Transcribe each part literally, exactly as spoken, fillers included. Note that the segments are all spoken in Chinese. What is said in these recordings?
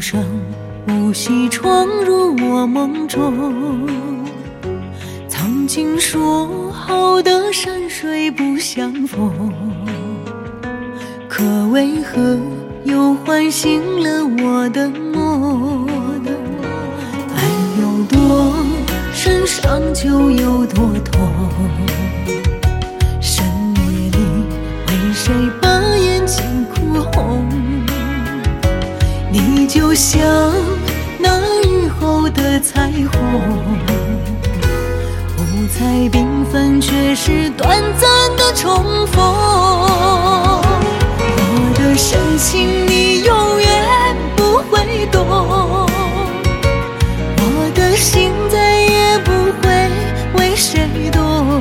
声无息闯入我梦中。曾经说好的山水不相逢，可为何又唤醒了我的梦？爱有多深，伤就有多痛。深夜里，为谁把眼睛哭红？你就像那雨后的彩虹，五彩缤纷，却是短暂的重逢。我的深情你永远不会懂，我的心再也不会为谁动，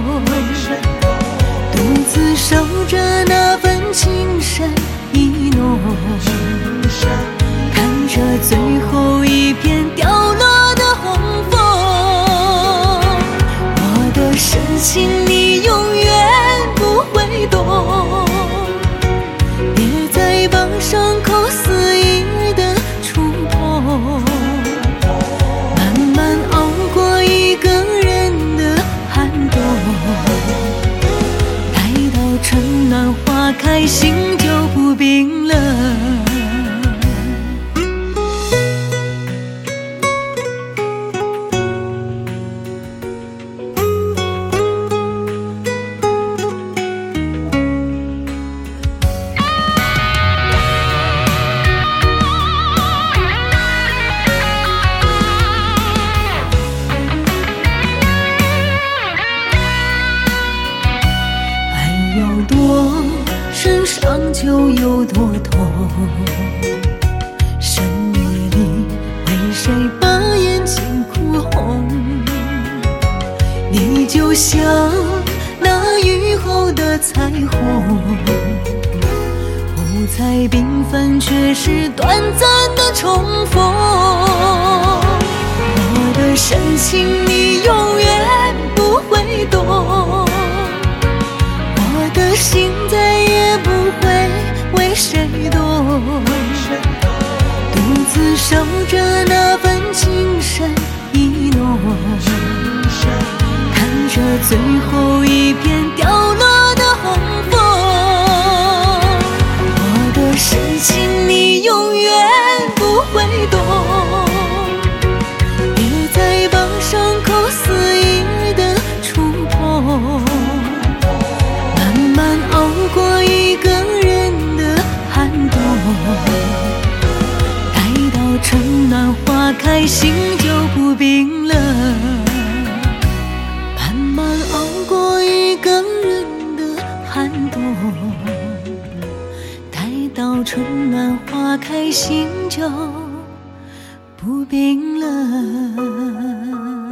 独自守着那份情深意浓，看着最后一片凋落的红枫。我的深情你永远不会懂，别再把伤口肆意的触碰，慢慢熬过一个人的寒冬，待到春暖花开，心就不冰冷。有多深，伤就有多痛。深夜里，为谁把眼睛哭红？你就像那雨后的彩虹，五彩缤纷，却是短暂的重逢。我的深情你永远不会懂，我的心再也不会为谁动，独自守着那份情深意浓，看着最后一片凋落的红枫。我的深情你永远不会懂，别再把伤口肆意的触碰，熬过一个人的寒冬，待到春暖花开，心就不冰冷。慢慢熬过一个人的寒冬，待到春暖花开，心就不冰冷。